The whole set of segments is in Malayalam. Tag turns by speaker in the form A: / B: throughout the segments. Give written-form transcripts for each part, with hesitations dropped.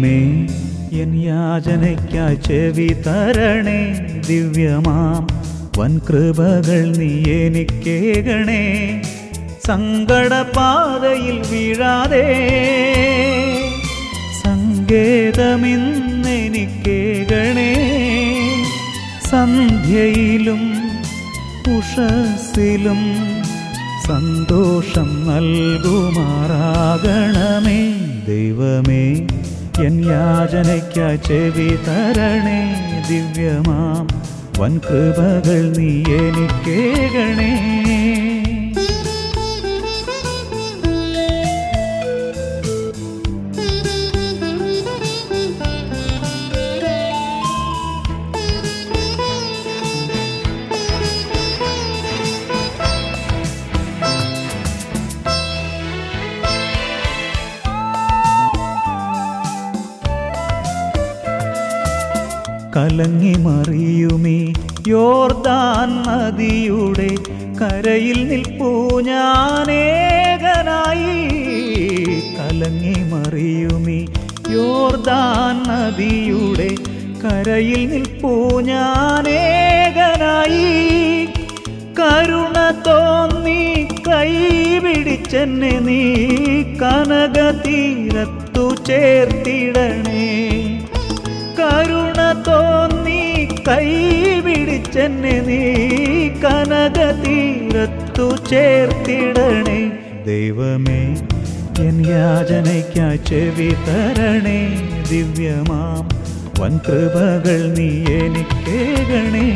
A: ദൈവമേ എൻ യാചനയ്ക്കായി ചെവി തരണേ. ദിവ്യമാം വൻകൃപകൾ നീ എനിക്കേകണേ. സങ്കടപാതയിൽ വീഴാതെ സങ്കേതമിന്നെനിക്കേകണേ. സന്ധ്യയിലും ഉഷസ്സിലും സന്തോഷം നൽകുമാറാകണമേ. ദൈവമേ എൻ യാചനയ്ക്കായി ചെവി തരണേ. ദിവ്യമാം വൻകൃപകൾ നീ എനിക്കേകണേ. കലങ്ങി മറിയുമീ യോർദാൻ നദിയുടെ കരയിൽ നിൽപ്പൂ ഞാനേകനായി. കലങ്ങി മറിയുമീ യോർദാൻ നദിയുടെ കരയിൽ നിൽപ്പൂ ഞാനേകനായി. കരുണ തോന്നി കൈപിടിച്ചെന്നെ നീ കനകതീരത്തു ചേർത്തിടണേ. കരുണ തോന്നി കൈപിടിച്ചെന്നെ നീ കനകതീരത്തു ചേർത്തിടണേ. ദൈവമേ എൻ യാചനയ്ക്കായി ചെവി തരണേ. ദിവ്യമാം വൻകൃപകൾ നീ എനിക്കേകണേ.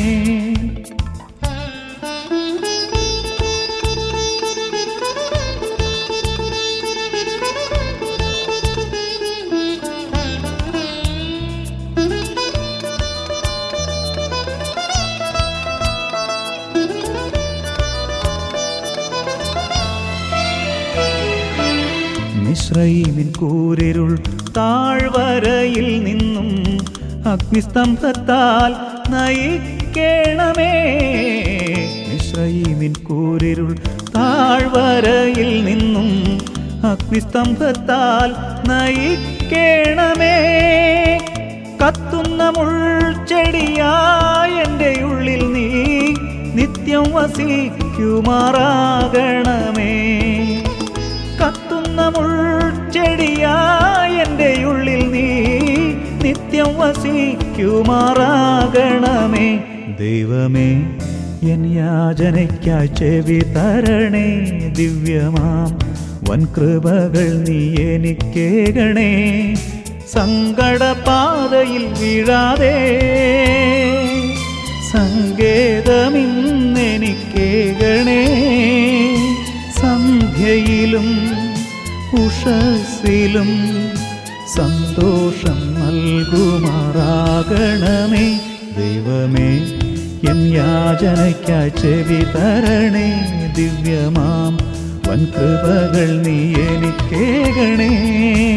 A: മിസ്രയീമിൻ കൂരിരുൾ താഴ്വരയിൽ നിന്നും അഗ്നിസ്തംഭത്താൽ നയിക്കണമേ. മിസ്രയീമിൻ കൂരിരുൾ താഴ്വരയിൽ നിന്നും അഗ്നിസ്തംഭത്താൽ നയിക്കണമേ. കത്തുന്ന മുൾച്ചെടിയായ എൻ്റെ ഉള്ളിൽ നീ നിത്യം വസിക്കുമാറാകണമേ. കത്തുന്ന മുൾച്ചെടിയായ എൻ്റെ ഉള്ളിൽ നീ നിത്യം വസിക്കുമാറാകണമേ. ദൈവമേ എൻ യാചനയ്ക്കായി ചെവി തരണേ. ദിവ്യമാം വൻകൃപകൾ നീ എനിക്കേകണേ. സങ്കടപാതയിൽ വീഴാതെ സങ്കേതമിന്നെനിക്കേകണേ. സന്ധ്യയിലും ഉഷസ്സിലും സന്തോഷം നൽകുമാറാകണമേ. ദൈവമേ എൻ യാചനയ്ക്കായി ചെവി തരണേ. ദിവ്യമാം വൻകൃപകൾ നീ എനിക്കേകണേ.